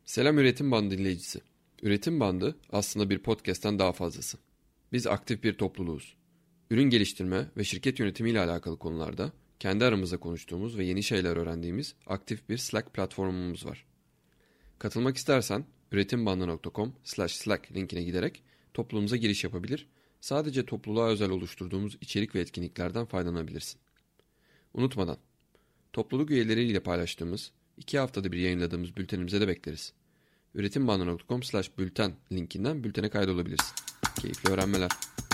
Selam Üretim Bandı dinleyicisi. Üretim Bandı aslında bir podcast'ten daha fazlası. Biz aktif bir topluluğuz. Ürün geliştirme ve şirket yönetimi ile alakalı konularda kendi aramızda konuştuğumuz ve yeni şeyler öğrendiğimiz aktif bir Slack platformumuz var. Katılmak istersen üretimbandı.com/slack linkine giderek topluluğumuza giriş yapabilir, sadece topluluğa özel oluşturduğumuz içerik ve etkinliklerden faydalanabilirsin. Unutmadan, topluluk üyeleriyle paylaştığımız, 2 haftada bir yayınladığımız bültenimize de bekleriz. üretimbandı.com/bülten linkinden bültene kaydolabilirsin. Keyifli öğrenmeler.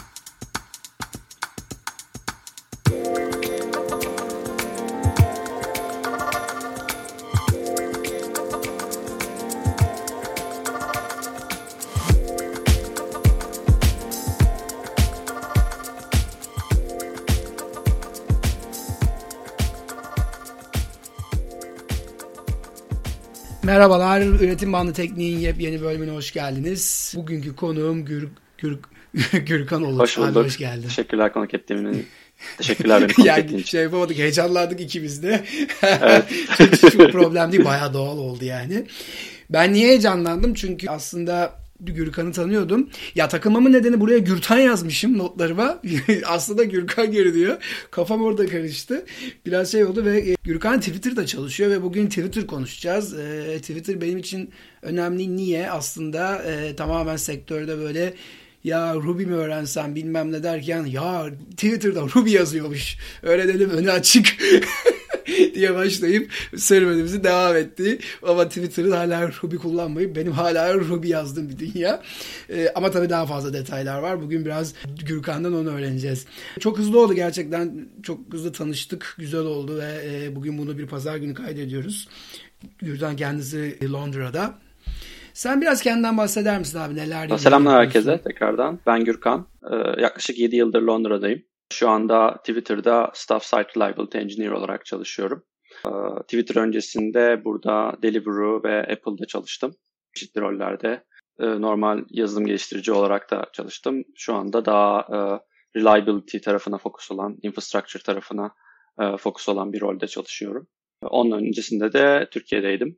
Merhabalar, Üretim Bandı Tekniğin yepyeni bölümüne hoş geldiniz. Bugünkü konuğum Gürkan Olur. Hoş bulduk. Hoş geldin. Teşekkürler konuk ettiğin Teşekkürler beni konuk ettiğin için. Yapamadık, heyecanlandık ikimiz de. Evet. Çok problem değil, bayağı doğal oldu yani. Ben niye heyecanlandım? Çünkü aslında Gürkan'ı tanıyordum. Ya takılmamın nedeni, buraya Gürtan yazmışım notlarıma. Aslında Gürkan görünüyor. Kafam orada karıştı. Biraz şey oldu ve Gürkan Twitter'da çalışıyor ve bugün Twitter konuşacağız. Twitter benim için önemli. Niye? Aslında tamamen sektörde böyle ya Ruby mi öğrensem bilmem ne derken ya Twitter'da Ruby yazıyormuş. Öğrenelim, önü açık. diye başlayıp serüvenimizi devam etti. Ama Twitter'ın hala Ruby kullanmayıp benim hala Ruby yazdığım bir dünya. Ama tabii daha fazla detaylar var. Bugün biraz Gürkan'dan onu öğreneceğiz. Çok hızlı oldu gerçekten. Çok hızlı tanıştık. Güzel oldu ve bugün bunu bir pazar günü kaydediyoruz. Gürkan kendisi Londra'da. Sen biraz kendinden bahseder misin abi? Neler Selamlar herkese tekrardan. Ben Gürkan. Yaklaşık 7 yıldır Londra'dayım. Şu anda Twitter'da Staff Site Reliability Engineer olarak çalışıyorum. Twitter öncesinde burada Deliveroo ve Apple'da çalıştım. Çeşitli rollerde. Normal yazılım geliştirici olarak da çalıştım. Şu anda daha reliability tarafına fokus olan, infrastructure tarafına fokus olan bir rolde çalışıyorum. Onun öncesinde de Türkiye'deydim.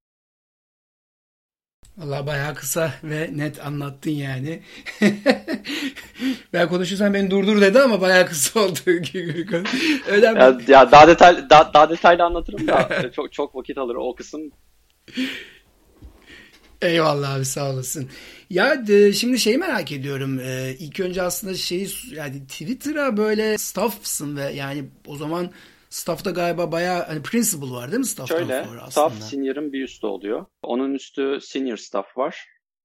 Vallahi bayağı kısa ve net anlattın yani. Ben konuşursam beni durdur dedi ama bayağı kısa oldu. ya daha detaylı anlatırım da çok vakit alır o kısım. Eyvallah abi, sağ olasın. Ya şimdi şeyi merak ediyorum. İlk önce aslında yani Twitter'a böyle staff'sın ve yani o zaman staff'ta galiba bayağı hani principal var değil mi staff'tan Şöyle, sonra aslında? Staff senior'ın bir üstü oluyor. Onun üstü senior staff var.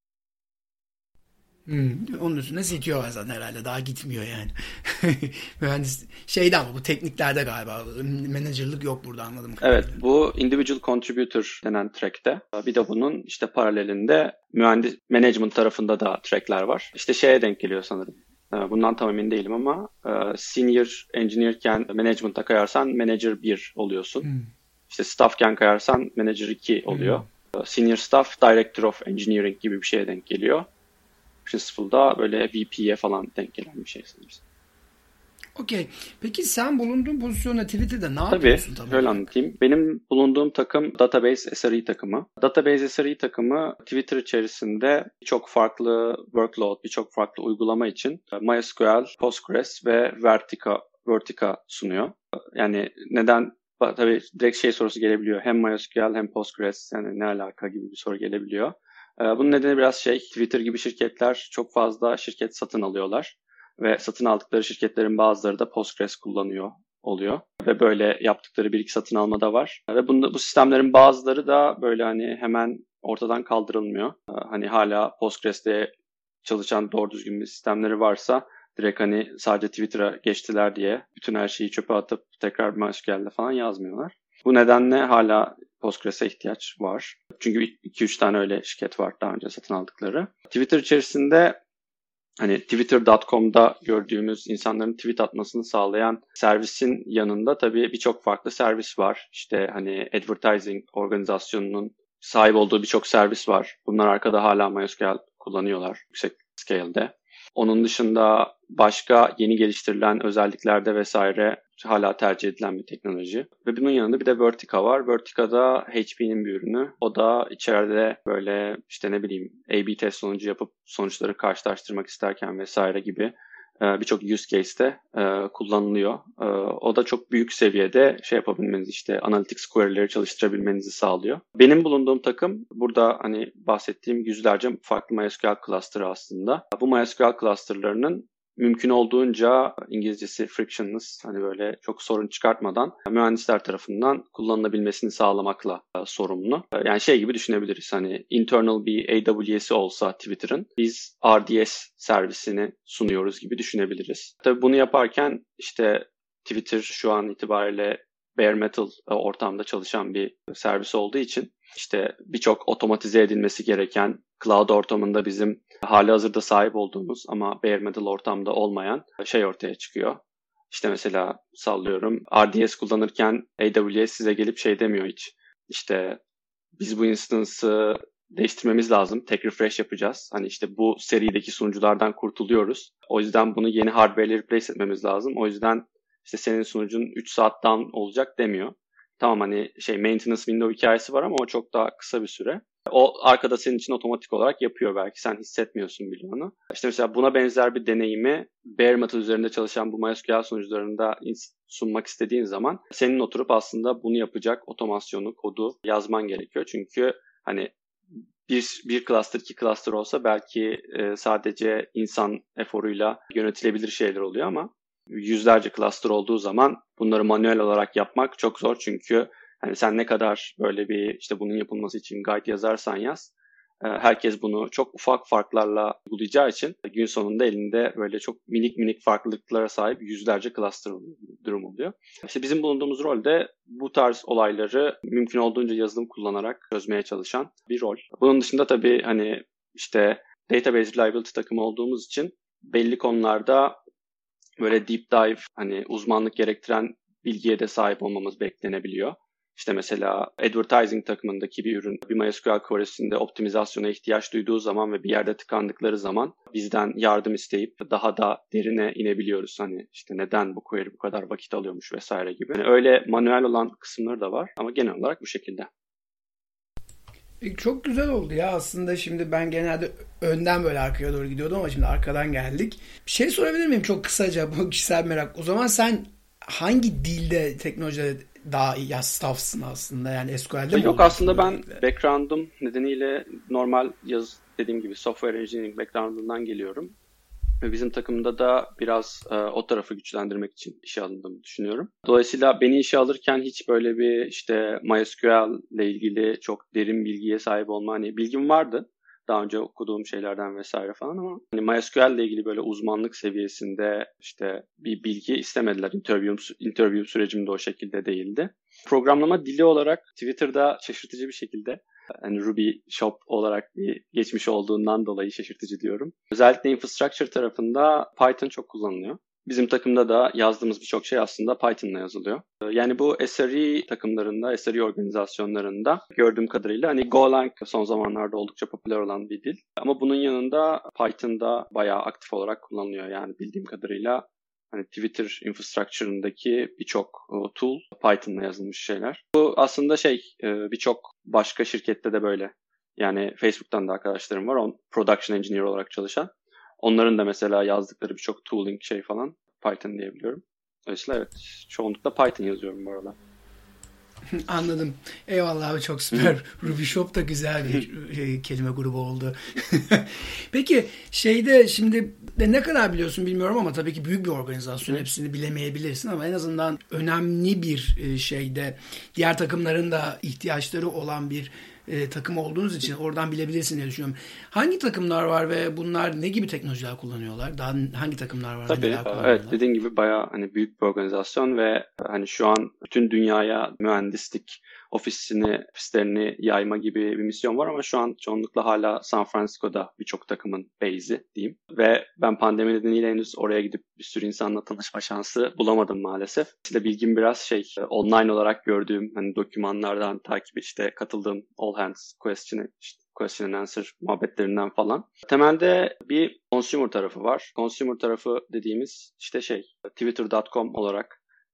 Onun üstüne CTO var zaten herhalde. Daha gitmiyor yani. Mühendis şeyde ama bu tekniklerde galiba menajerlik yok burada, anladım kadarıyla. Evet, bu individual contributor denen track'te. Bir de bunun işte paralelinde mühendis management tarafında da track'ler var. İşte şeye denk geliyor sanırım. Bundan tam emin değilim ama senior engineer'ken management'a kayarsan manager 1 oluyorsun. İşte staff'ken kayarsan manager 2 oluyor. Senior staff director of engineering gibi bir şeye denk geliyor. Principal'da böyle VP'ye falan denk gelen bir şey sanırım. Okey. Peki sen bulunduğun pozisyonda Twitter'da ne yapıyorsun? Tabii, şöyle anlatayım. Benim bulunduğum takım Database SRE takımı. Database SRE takımı Twitter içerisinde birçok farklı workload, birçok farklı uygulama için MySQL, Postgres ve Vertica sunuyor. Yani neden? Tabii direkt sorusu gelebiliyor. Hem MySQL hem Postgres, yani ne alaka gibi bir soru gelebiliyor. Bunun nedeni biraz Twitter gibi şirketler çok fazla şirket satın alıyorlar. Ve satın aldıkları şirketlerin bazıları da Postgres kullanıyor oluyor. Ve böyle yaptıkları bir iki satın alma da var. Ve bu sistemlerin bazıları da böyle hani hemen ortadan kaldırılmıyor. Hani hala Postgres'te çalışan doğru düzgün bir sistemleri varsa direkt hani sadece Twitter'a geçtiler diye bütün her şeyi çöpe atıp tekrar MySQL'de falan yazmıyorlar. Bu nedenle hala Postgres'e ihtiyaç var. Çünkü 2-3 tane öyle şirket var daha önce satın aldıkları. Twitter içerisinde hani Twitter.com'da gördüğümüz insanların tweet atmasını sağlayan servisin yanında tabii birçok farklı servis var. İşte hani advertising organizasyonunun sahip olduğu birçok servis var. Bunlar arkada hala MySQL kullanıyorlar yüksek scale'de. Onun dışında başka yeni geliştirilen özelliklerde vesaire hala tercih edilen bir teknoloji. Ve bunun yanında bir de Vertica var. Vertica da HP'nin bir ürünü. O da içeride böyle işte ne bileyim A/B test sonucu yapıp sonuçları karşılaştırmak isterken vesaire gibi birçok use case'te kullanılıyor. O da çok büyük seviyede şey yapabilmenizi, işte analytics query'leri çalıştırabilmenizi sağlıyor. Benim bulunduğum takım burada hani bahsettiğim yüzlerce farklı MySQL cluster'ı aslında. Bu MySQL cluster'larının mümkün olduğunca İngilizcesi frictionless, hani böyle çok sorun çıkartmadan mühendisler tarafından kullanılabilmesini sağlamakla sorumlu. Yani şey gibi düşünebiliriz, hani internal bir AWS'i olsa Twitter'ın, biz RDS servisini sunuyoruz gibi düşünebiliriz. Tabii bunu yaparken işte Twitter şu an itibariyle bare metal ortamda çalışan bir servis olduğu için işte birçok otomatize edilmesi gereken cloud ortamında bizim halihazırda sahip olduğumuz ama bare metal ortamda olmayan şey ortaya çıkıyor. İşte mesela sallıyorum, RDS kullanırken AWS size gelip şey demiyor hiç. İşte biz bu instance'ı değiştirmemiz lazım. Tek refresh yapacağız. Hani işte bu serideki sunuculardan kurtuluyoruz. O yüzden bunu yeni hardware ile replace etmemiz lazım. O yüzden işte senin sunucun 3 saat down olacak demiyor. Tamam, hani şey maintenance window hikayesi var ama o çok daha kısa bir süre. O arkada senin için otomatik olarak yapıyor, belki sen hissetmiyorsun bile onu. İşte mesela buna benzer bir deneyimi bare metal üzerinde çalışan bu MySQL sunucularında sunmak istediğin zaman senin oturup aslında bunu yapacak otomasyonu, kodu yazman gerekiyor. Çünkü hani bir cluster, iki cluster olsa belki sadece insan eforuyla yönetilebilir şeyler oluyor ama yüzlerce cluster olduğu zaman bunları manuel olarak yapmak çok zor. Çünkü hani sen ne kadar böyle bir işte bunun yapılması için guide yazarsan yaz, herkes bunu çok ufak farklarla uygulayacağı için gün sonunda elinde böyle çok minik farklılıklara sahip yüzlerce cluster durum oluyor. İşte bizim bulunduğumuz rolde bu tarz olayları mümkün olduğunca yazılım kullanarak çözmeye çalışan bir rol. Bunun dışında tabii hani işte database reliability takımı olduğumuz için belli konularda böyle deep dive, hani uzmanlık gerektiren bilgiye de sahip olmamız beklenebiliyor. İşte mesela advertising takımındaki bir ürün bir MySQL query'sinde optimizasyona ihtiyaç duyduğu zaman ve bir yerde tıkandıkları zaman bizden yardım isteyip daha da derine inebiliyoruz. Hani işte neden bu query bu kadar vakit alıyormuş vesaire gibi. Yani öyle manuel olan kısımları da var ama genel olarak bu şekilde. Çok güzel oldu ya aslında. Şimdi ben genelde önden böyle arkaya doğru gidiyordum ama şimdi arkadan geldik. Bir şey sorabilir miyim çok kısaca, bu kişisel merak. O zaman sen hangi dilde, teknolojide daha iyi staffsın aslında, yani SQL'de mi? Yok, aslında ben background'um nedeniyle normal dediğim gibi software engineering background'undan geliyorum. Ve bizim takımda da biraz o tarafı güçlendirmek için işe alındığımı düşünüyorum. Dolayısıyla beni işe alırken hiç böyle bir işte MySQL ile ilgili çok derin bilgiye sahip olma, hani bilgim vardı daha önce okuduğum şeylerden vesaire falan, ama hani MySQL ile ilgili böyle uzmanlık seviyesinde işte bir bilgi istemediler. Interview sürecim de o şekilde değildi. Programlama dili olarak Twitter'da şaşırtıcı bir şekilde, yani Ruby Shop olarak bir geçmiş olduğundan dolayı şaşırtıcı diyorum. Özellikle infrastructure tarafında Python çok kullanılıyor. Bizim takımda da yazdığımız birçok şey aslında Python'la yazılıyor. Yani bu SRE takımlarında, SRE organizasyonlarında gördüğüm kadarıyla hani Golang son zamanlarda oldukça popüler olan bir dil. Ama bunun yanında Python'da bayağı aktif olarak kullanılıyor. Yani bildiğim kadarıyla hani Twitter infrastructure'ındaki birçok tool Python'la yazılmış şeyler. Bu aslında birçok başka şirkette de böyle. Yani Facebook'tan da arkadaşlarım var. Production engineer olarak çalışan. Onların da mesela yazdıkları birçok tooling falan Python diyebiliyorum. Dolayısıyla evet, çoğunlukla Python yazıyorum bu arada. Anladım. Eyvallah abi, çok süper. Ruby Shop da güzel bir kelime grubu oldu. Peki şimdi ne kadar biliyorsun bilmiyorum ama tabii ki büyük bir organizasyon. Hepsini bilemeyebilirsin ama en azından önemli bir şeyde diğer takımların da ihtiyaçları olan bir takım olduğunuz için oradan bilebilirsin diye düşünüyorum. Hangi takımlar var ve bunlar ne gibi teknolojiler kullanıyorlar? Daha hangi takımlar var? Tabii, evet, dediğin gibi bayağı hani büyük bir organizasyon ve hani şu an bütün dünyaya mühendislik ofislerini yayma gibi bir misyon var ama şu an çoğunlukla hala San Francisco'da birçok takımın base'i diyeyim. Ve ben pandemi nedeniyle henüz oraya gidip bir sürü insanla tanışma şansı bulamadım maalesef. İşte bilgim biraz online olarak gördüğüm hani dokümanlardan takip, işte katıldığım all hands question and answer muhabbetlerinden falan. Temelde bir consumer tarafı var. Consumer tarafı dediğimiz işte Twitter.com olarak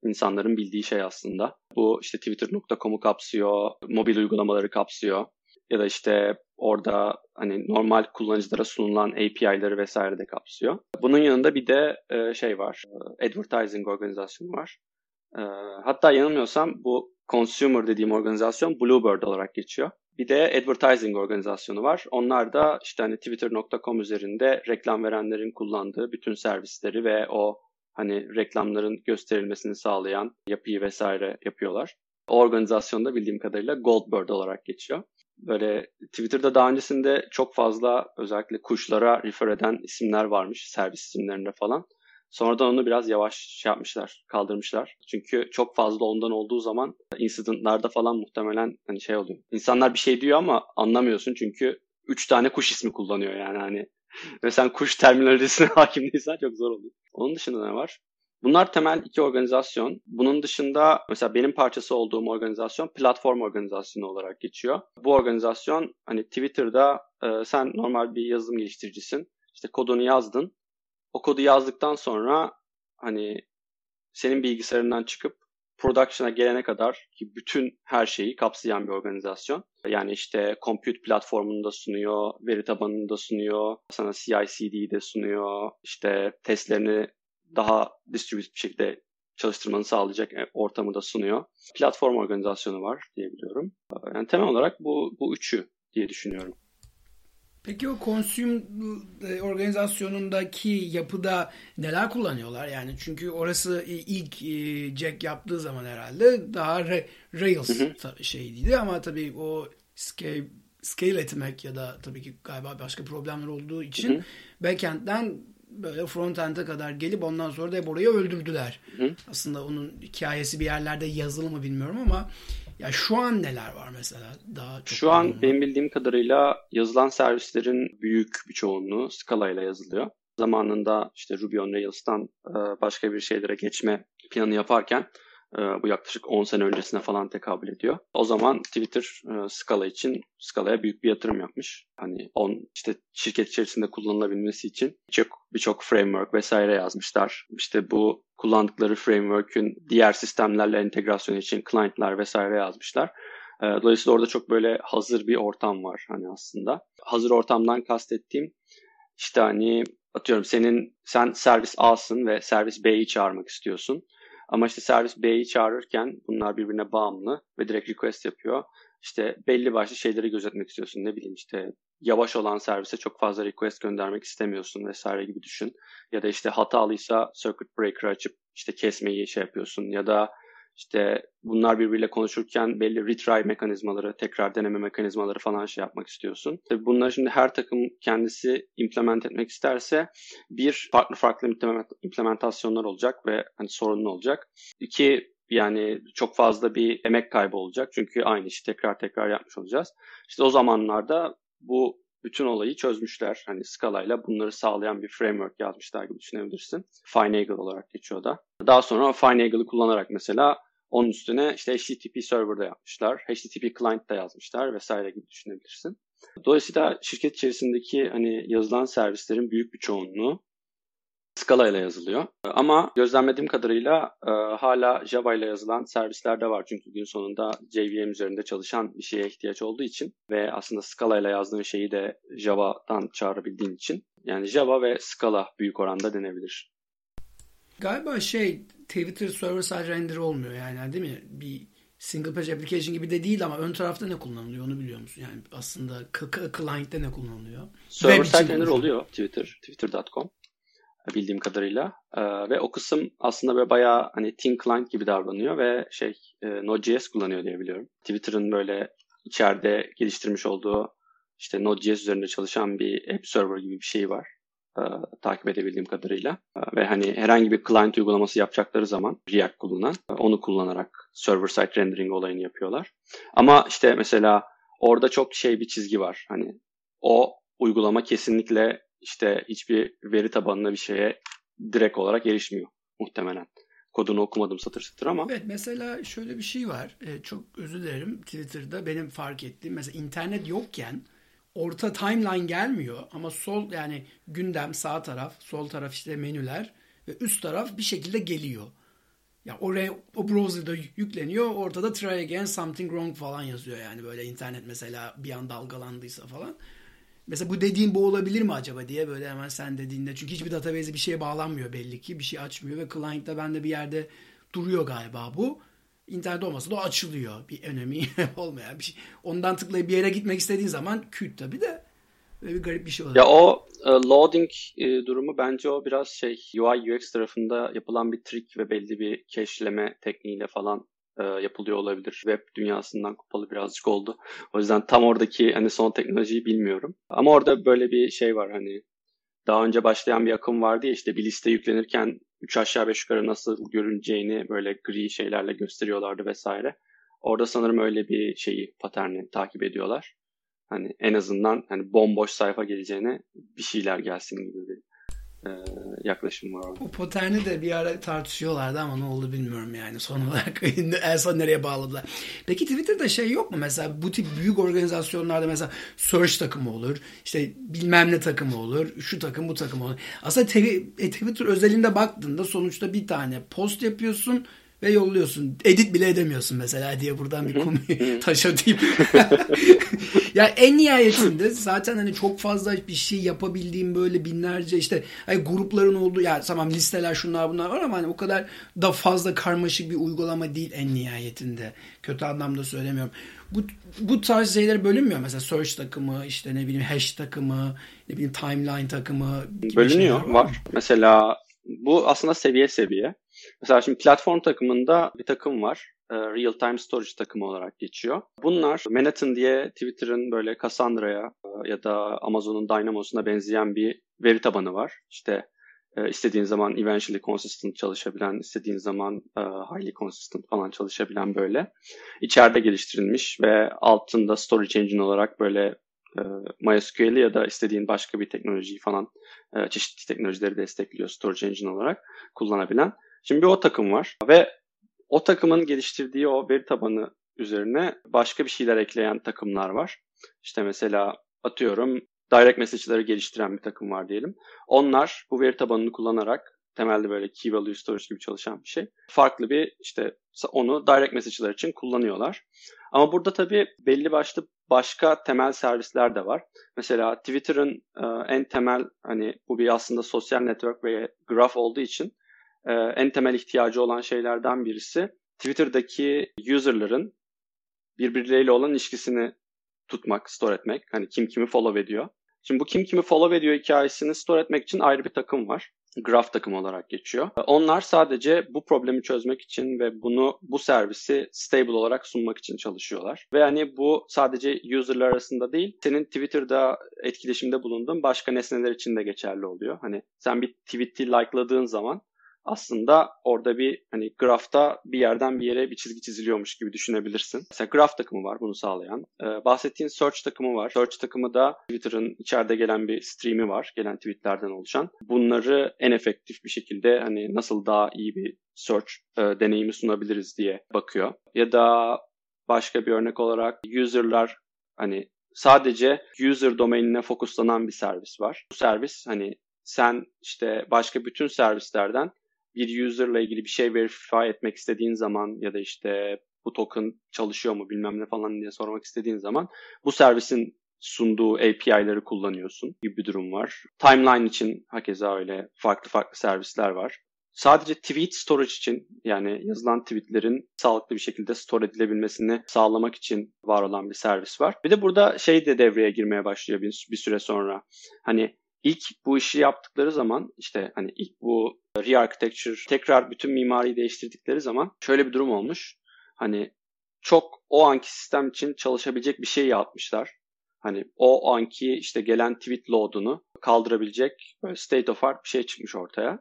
İnsanların bildiği şey aslında. Bu işte Twitter.com'u kapsıyor, mobil uygulamaları kapsıyor. Ya da işte orada hani normal kullanıcılara sunulan API'ları vesaire de kapsıyor. Bunun yanında bir de şey var, advertising organizasyonu var. Hatta yanılmıyorsam bu consumer dediğim organizasyon Bluebird olarak geçiyor. Bir de advertising organizasyonu var. Onlar da işte hani Twitter.com üzerinde reklam verenlerin kullandığı bütün servisleri ve o hani reklamların gösterilmesini sağlayan yapıyı vesaire yapıyorlar. O organizasyonda bildiğim kadarıyla Goldbird olarak geçiyor. Böyle Twitter'da daha öncesinde çok fazla özellikle kuşlara refer eden isimler varmış servis isimlerinde falan. Sonradan onu biraz yavaş yapmışlar, kaldırmışlar. Çünkü çok fazla ondan olduğu zaman incidentlarda falan muhtemelen hani şey oluyor. İnsanlar bir şey diyor ama anlamıyorsun çünkü 3 tane kuş ismi kullanıyor yani hani. Ve sen kuş terminolojisine hakim değilsen çok zor oluyor. Onun dışında ne var? Bunlar temel 2 organizasyon. Bunun dışında mesela benim parçası olduğum organizasyon platform organizasyonu olarak geçiyor. Bu organizasyon hani Twitter'da sen normal bir yazılım geliştiricisin. İşte kodunu yazdın. O kodu yazdıktan sonra hani senin bilgisayarından çıkıp production'a gelene kadar ki bütün her şeyi kapsayan bir organizasyon. Yani işte compute platformunu da sunuyor, veri tabanını da sunuyor, sana CI/CD'yi de sunuyor, işte testlerini daha distributed bir şekilde çalıştırmanı sağlayacak ortamı da sunuyor. Platform organizasyonu var diyebiliyorum. Yani temel olarak bu üçü diye düşünüyorum. Peki o consume organizasyonundaki yapıda neler kullanıyorlar? Yani çünkü orası ilk Jack yaptığı zaman herhalde daha Rails şeydi ama tabii o scale etmek ya da tabii ki galiba başka problemler olduğu için backend'den böyle frontend'e kadar gelip ondan sonra da hep orayı öldürdüler. Aslında onun hikayesi bir yerlerde yazılı mı bilmiyorum ama ya şu an neler var mesela? Daha çok şu an benim bildiğim kadarıyla yazılan servislerin büyük bir çoğunluğu Scala ile yazılıyor. Zamanında işte Ruby on Rails'tan başka bir şeylere geçme planı yaparken bu yaklaşık 10 sene öncesine falan tekabül ediyor. O zaman Twitter Scala'ya büyük bir yatırım yapmış. Hani işte şirket içerisinde kullanılabilmesi için birçok framework vesaire yazmışlar. İşte bu kullandıkları framework'ün diğer sistemlerle entegrasyonu için client'lar vesaire yazmışlar. Dolayısıyla orada çok böyle hazır bir ortam var hani aslında. Hazır ortamdan kastettiğim işte hani atıyorum sen servis A'sın ve servis B'yi çağırmak istiyorsun. Ama işte servis B'yi çağırırken bunlar birbirine bağımlı ve direkt request yapıyor. İşte belli başlı şeyleri gözetmek istiyorsun. Ne bileyim işte yavaş olan servise çok fazla request göndermek istemiyorsun vesaire gibi düşün. Ya da işte hatalıysa circuit breaker açıp işte kesmeyi şey yapıyorsun. Ya da işte bunlar birbiriyle konuşurken belli retry mekanizmaları, tekrar deneme mekanizmaları falan şey yapmak istiyorsun. Tabii bunları şimdi her takım kendisi implement etmek isterse farklı implementasyonlar olacak ve hani sorunlu olacak. İki yani çok fazla bir emek kaybı olacak. Çünkü aynı işi tekrar yapmış olacağız. İşte o zamanlarda bu bütün olayı çözmüşler. Hani Scala'yla bunları sağlayan bir framework yazmışlar gibi düşünebilirsin. Finagle olarak geçiyor da. Daha sonra o Finagle'ı kullanarak mesela onun üstüne işte HTTP server'da yapmışlar. HTTP client da yazmışlar vesaire gibi düşünebilirsin. Dolayısıyla şirket içerisindeki hani yazılan servislerin büyük bir çoğunluğu Scala ile yazılıyor. Ama gözlemlediğim kadarıyla hala Java ile yazılan servisler de var. Çünkü gün sonunda JVM üzerinde çalışan bir şeye ihtiyaç olduğu için ve aslında Scala ile yazdığın şeyi de Java'dan çağırabildiğin için. Yani Java ve Scala büyük oranda denebilir. Galiba Twitter server side render olmuyor yani değil mi? Bir single page application gibi de değil ama ön tarafta ne kullanılıyor onu biliyor musun? Yani aslında client'te ne kullanılıyor? Server side render oluyor Twitter.com. Bildiğim kadarıyla. Ve o kısım aslında böyle bayağı hani thin client gibi davranıyor ve Node.js kullanıyor diye biliyorum. Twitter'ın böyle içeride geliştirmiş olduğu işte Node.js üzerinde çalışan bir app server gibi bir şey var. Takip edebildiğim kadarıyla. Ve hani herhangi bir client uygulaması yapacakları zaman React kullanan onu kullanarak server side rendering olayını yapıyorlar. Ama işte mesela orada çok bir çizgi var. Hani o uygulama kesinlikle işte hiçbir veri tabanına bir şeye direkt olarak erişmiyor muhtemelen. Kodunu okumadım satır satır ama. Evet mesela şöyle bir şey var. Çok özür dilerim Twitter'da benim fark ettiğim. Mesela internet yokken orta timeline gelmiyor ama yani gündem sağ taraf, sol taraf işte menüler ve üst taraf bir şekilde geliyor. Ya oraya o browser'da yükleniyor. Ortada try again something wrong falan yazıyor yani böyle internet mesela bir an dalgalandıysa falan. Mesela bu dediğin bu olabilir mi acaba diye böyle hemen sen dediğinde. Çünkü hiçbir database'e bir şeye bağlanmıyor belli ki. Bir şey açmıyor ve client'ta bende bir yerde duruyor galiba bu. İnternet olmasa da açılıyor. Bir önemi olmayan bir şey. Ondan tıklayıp bir yere gitmek istediğin zaman küt tabii de. Böyle bir garip bir şey oluyor. Ya o loading durumu bence o biraz UI UX tarafında yapılan bir trik ve belli bir cache'leme tekniğiyle falan yapılıyor olabilir. Web dünyasından kopalı birazcık oldu. O yüzden tam oradaki hani son teknolojiyi bilmiyorum. Ama orada böyle bir şey var hani daha önce başlayan bir akım vardı ya işte bir liste yüklenirken 3 aşağı 5 yukarı nasıl görüneceğini böyle gri şeylerle gösteriyorlardı vesaire. Orada sanırım öyle bir paterni takip ediyorlar. Hani en azından hani bomboş sayfa geleceğine bir şeyler gelsin gibi bir yaklaşım var orada. O paterni de bir ara tartışıyorlardı ama ne oldu bilmiyorum yani son olarak en son nereye bağladılar. Peki Twitter'da yok mu mesela bu tip büyük organizasyonlarda mesela search takımı olur işte bilmem ne takımı olur şu takım bu takım olur. Aslında Twitter özelinde baktığında sonuçta bir tane post yapıyorsun ve yolluyorsun. Edit bile edemiyorsun mesela diye buradan bir konuyu taş atayım. Ya en nihayetinde zaten hani çok fazla bir şey yapabildiğim böyle binlerce işte grupların olduğu ya tamam listeler şunlar bunlar var ama hani o kadar da fazla karmaşık bir uygulama değil en nihayetinde. Kötü anlamda söylemiyorum. Bu tarz şeyler bölünmüyor mesela search takımı işte ne bileyim hash takımı ne bileyim timeline takımı gibi bölünüyor var. Mesela bu aslında seviye seviye. Mesela şimdi platform takımında bir takım var. Real Time Storage takımı olarak geçiyor. Bunlar Manhattan diye Twitter'ın böyle Cassandra'ya ya da Amazon'un Dynamos'una benzeyen bir veri tabanı var. İşte istediğin zaman eventually consistent çalışabilen, istediğin zaman highly consistent falan çalışabilen böyle. İçeride geliştirilmiş ve altında storage engine olarak böyle MySQL'i ya da istediğin başka bir teknolojiyi falan çeşitli teknolojileri destekliyor storage engine olarak kullanabilen. Şimdi bir o takım var ve o takımın geliştirdiği o veri tabanı üzerine başka bir şeyler ekleyen takımlar var. İşte mesela atıyorum direct message'ları geliştiren bir takım var diyelim. Onlar bu veri tabanını kullanarak temelde böyle key value storage gibi çalışan bir şey. Farklı bir işte onu direct message'lar için kullanıyorlar. Ama burada tabii belli başlı başka temel servisler de var. Mesela Twitter'ın en temel hani bu bir aslında sosyal network ve graph olduğu için en temel ihtiyacı olan şeylerden birisi Twitter'daki user'ların birbirleriyle olan ilişkisini tutmak, store etmek. Hani kim kimi follow ediyor. Şimdi bu kim kimi follow ediyor hikayesini store etmek için ayrı bir takım var. Graph takımı olarak geçiyor. Onlar sadece bu problemi çözmek için ve bu servisi stable olarak sunmak için çalışıyorlar. Ve hani bu sadece user'lar arasında değil, senin Twitter'da etkileşimde bulunduğun başka nesneler için de geçerli oluyor. Hani sen bir tweet'i like'ladığın zaman aslında orada bir hani graph'ta bir yerden bir yere bir çizgi çiziliyormuş gibi düşünebilirsin. Mesela graph takımı var bunu sağlayan. Bahsettiğin search takımı var. Search takımı da Twitter'ın içeride gelen bir stream'i var. Gelen tweetlerden oluşan. Bunları en efektif bir şekilde hani nasıl daha iyi bir search deneyimi sunabiliriz diye bakıyor. Ya da başka bir örnek olarak user'lar hani sadece user domainine fokuslanan bir servis var. Bu servis hani sen işte başka bütün servislerden bir user'la ilgili bir şey verify etmek istediğin zaman ya da işte bu token çalışıyor mu bilmem ne falan diye sormak istediğin zaman bu servisin sunduğu API'leri kullanıyorsun gibi bir durum var. Timeline için hakeza öyle farklı servisler var. Sadece tweet storage için yani yazılan tweetlerin sağlıklı bir şekilde store edilebilmesini sağlamak için var olan bir servis var. Bir de burada de devreye girmeye başlıyor bir süre sonra. Hani İlk bu işi yaptıkları zaman işte hani ilk bu re-architecture tekrar bütün mimariyi değiştirdikleri zaman şöyle bir durum olmuş. Hani çok o anki sistem için çalışabilecek bir şey yapmışlar. Hani o anki işte gelen tweet load'unu kaldırabilecek böyle state of art bir şey çıkmış ortaya.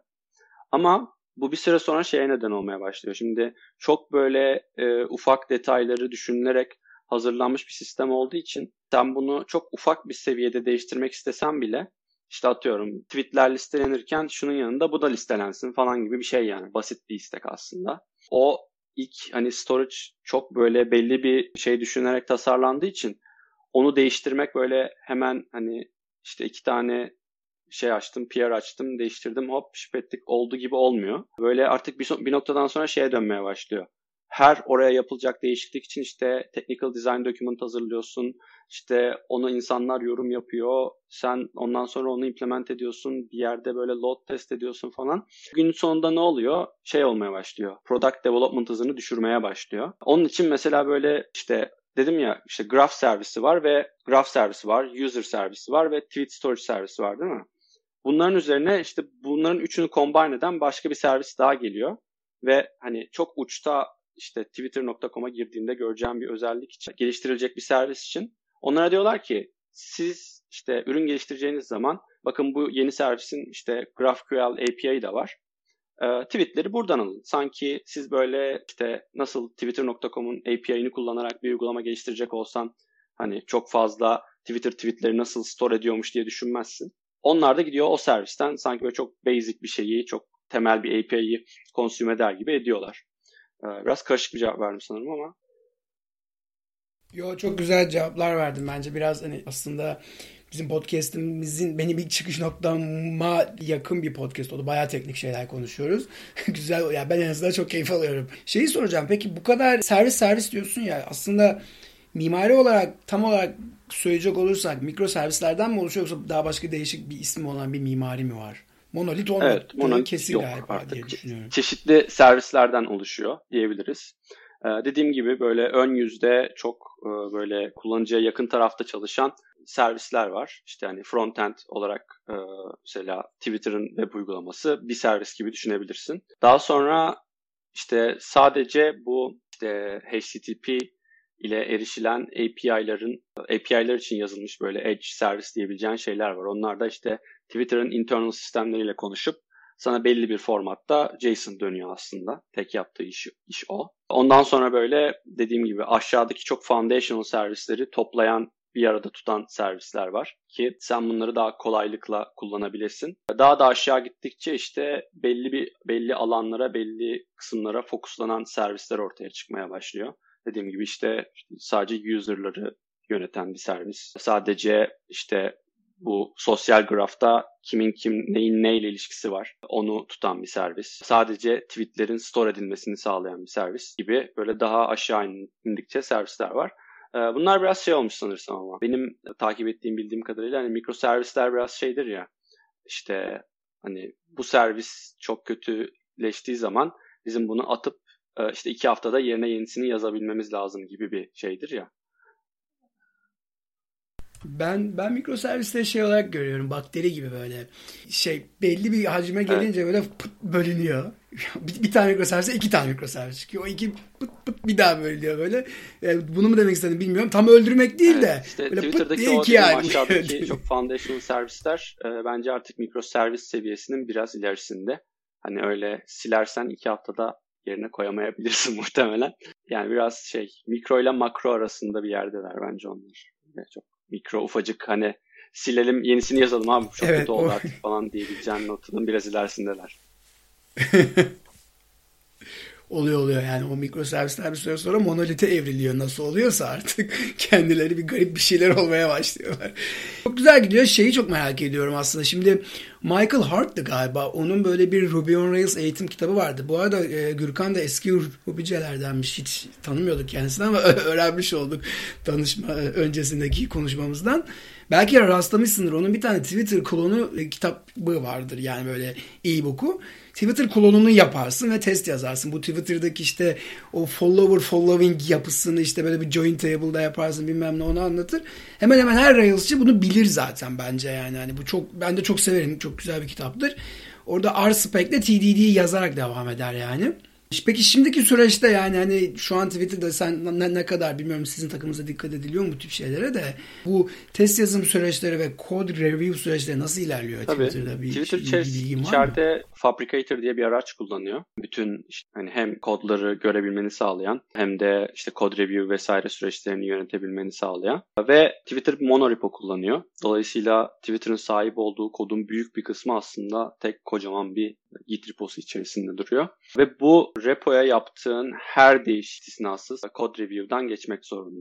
Ama bu bir süre sonra neden olmaya başlıyor. Şimdi çok böyle ufak detayları düşünülerek hazırlanmış bir sistem olduğu için sen bunu çok ufak bir seviyede değiştirmek istesen bile İşte atıyorum tweetler listelenirken şunun yanında bu da listelensin falan gibi bir şey yani. Basit bir istek aslında. O ilk hani storage çok böyle belli bir şey düşünerek tasarlandığı için onu değiştirmek böyle hemen hani işte 2 tane şey açtım, PR açtım, değiştirdim, hop şipetlik oldu gibi olmuyor. Böyle artık bir noktadan sonra şeye dönmeye başlıyor. Her oraya yapılacak değişiklik için işte technical design document hazırlıyorsun. İşte onu insanlar yorum yapıyor. Sen ondan sonra onu implement ediyorsun. Bir yerde böyle load test ediyorsun falan. Günün sonunda ne oluyor? Şey olmaya başlıyor. Product development hızını düşürmeye başlıyor. Onun için mesela böyle işte dedim ya işte graph servisi var ve graph servisi var, user servisi var ve tweet storage servisi var değil mi? Bunların üzerine işte bunların üçünü combine eden başka bir servis daha geliyor. Ve hani çok uçta işte twitter.com'a girdiğinde göreceğim bir özellik için geliştirilecek bir servis için onlara diyorlar ki siz işte ürün geliştireceğiniz zaman bakın bu yeni servisin işte GraphQL API'yi de var. Tweetleri buradan alın. Sanki siz böyle işte nasıl twitter.com'un API'ini kullanarak bir uygulama geliştirecek olsan hani çok fazla Twitter tweetleri nasıl store ediyormuş diye düşünmezsin. Onlar da gidiyor o servisten sanki böyle çok basic bir şeyi, çok temel bir API'yi consume eder gibi ediyorlar. Biraz karışık bir cevap verdim sanırım ama. Yo, çok güzel cevaplar verdim bence. Biraz hani aslında bizim podcast'imizin benim ilk çıkış noktama yakın bir podcast oldu. Bayağı teknik şeyler konuşuyoruz. Güzel ya, ben en azından çok keyif alıyorum. Şeyi soracağım, peki bu kadar servis diyorsun ya, aslında mimari olarak tam olarak söyleyecek olursak mikro servislerden mi oluşuyor yoksa daha başka değişik bir ismi olan bir mimari mi var? Monolit olmadığı Evet, monolit kesin yok galiba artık. diye düşünüyorum. Çeşitli servislerden oluşuyor diyebiliriz. Dediğim gibi böyle ön yüzde çok böyle kullanıcıya yakın tarafta çalışan servisler var. İşte hani frontend olarak mesela Twitter'ın web uygulaması bir servis gibi düşünebilirsin. Daha sonra işte sadece bu işte HTTP ile erişilen API'ler için yazılmış böyle edge servis diyebileceğin şeyler var. Onlar da işte Twitter'ın internal sistemleriyle konuşup sana belli bir formatta JSON dönüyor aslında. Tek yaptığı iş o. Ondan sonra böyle dediğim gibi aşağıdaki çok foundational servisleri toplayan, bir arada tutan servisler var ki sen bunları daha kolaylıkla kullanabilirsin. Daha da aşağı gittikçe işte belli alanlara, belli kısımlara fokuslanan servisler ortaya çıkmaya başlıyor. Dediğim gibi işte sadece user'ları yöneten bir servis. Sadece işte bu sosyal grafta kimin neyin neyle ilişkisi var onu tutan bir servis. Sadece tweetlerin store edilmesini sağlayan bir servis gibi böyle daha aşağı indikçe servisler var. Bunlar biraz şey olmuş sanırsam ama benim takip ettiğim bildiğim kadarıyla hani mikro servisler biraz şeydir ya işte hani bu servis çok kötüleştiği zaman bizim bunu atıp işte 2 haftada yerine yenisini yazabilmemiz lazım gibi bir şeydir ya. Ben mikroservisleri şey olarak görüyorum. Bakteri gibi böyle. Belli bir hacme gelince böyle pıt bölünüyor. bir tane mikroservise 2 tane mikroservis çıkıyor. O 2 pıt bir daha bölünüyor böyle. Yani bunu mu demek istedim bilmiyorum. Tam öldürmek değil de. İşte böyle Twitter'daki pıt o diye aşağıdaki çok foundational servisler bence artık mikroservis seviyesinin biraz ilerisinde. Hani öyle silersen 2 haftada yerine koyamayabilirsin muhtemelen. Yani biraz mikro ile makro arasında bir yerdeler bence onlar. Çok mikro ufacık hani silelim yenisini yazalım abi çok kötü oldu artık falan diyebileceğin notunun biraz ilerisindeler. Oluyor yani o mikroservisler bir süre sonra monolite evriliyor, nasıl oluyorsa artık kendileri bir garip bir şeyler olmaya başlıyorlar. Çok güzel gidiyor. Şeyi çok merak ediyorum aslında. Şimdi Michael Hart'tı galiba. Onun böyle bir Ruby on Rails eğitim kitabı vardı. Bu arada Gürkan da eski Ruby'celerdenmiş. Hiç tanımıyorduk kendisini ama öğrenmiş olduk tanışma öncesindeki konuşmamızdan. Belki rastlamışsındır. Onun bir tane Twitter klonu kitabı vardır. Yani böyle e-book'u. Twitter klonunu yaparsın ve test yazarsın. Bu Twitter'daki işte o following yapısını işte böyle bir join table'da yaparsın bilmem ne, onu anlatır. Hemen hemen her Rails'ci bunu bilir zaten bence yani. Hani bu ben de çok severim. Çok güzel bir kitaptır. Orada RSpec'le TDD'yi yazarak devam eder yani. Peki şimdiki süreçte yani hani şu an Twitter'da sen ne kadar bilmiyorum, sizin takımınıza dikkat ediliyor mu bu tip şeylere de, bu test yazım süreçleri ve code review süreçleri nasıl ilerliyor? Tabii, Twitter'da Twitter bilgin var mı? içeride Fabricator diye bir araç kullanıyor. Bütün hani hem kodları görebilmeni sağlayan hem de işte code review vesaire süreçlerini yönetebilmeni sağlayan ve Twitter monorepo kullanıyor. Dolayısıyla Twitter'ın sahip olduğu kodun büyük bir kısmı aslında tek kocaman bir Git reposu içerisinde duruyor. Ve bu repoya yaptığın her değişik istisnasız code review'dan geçmek zorunda.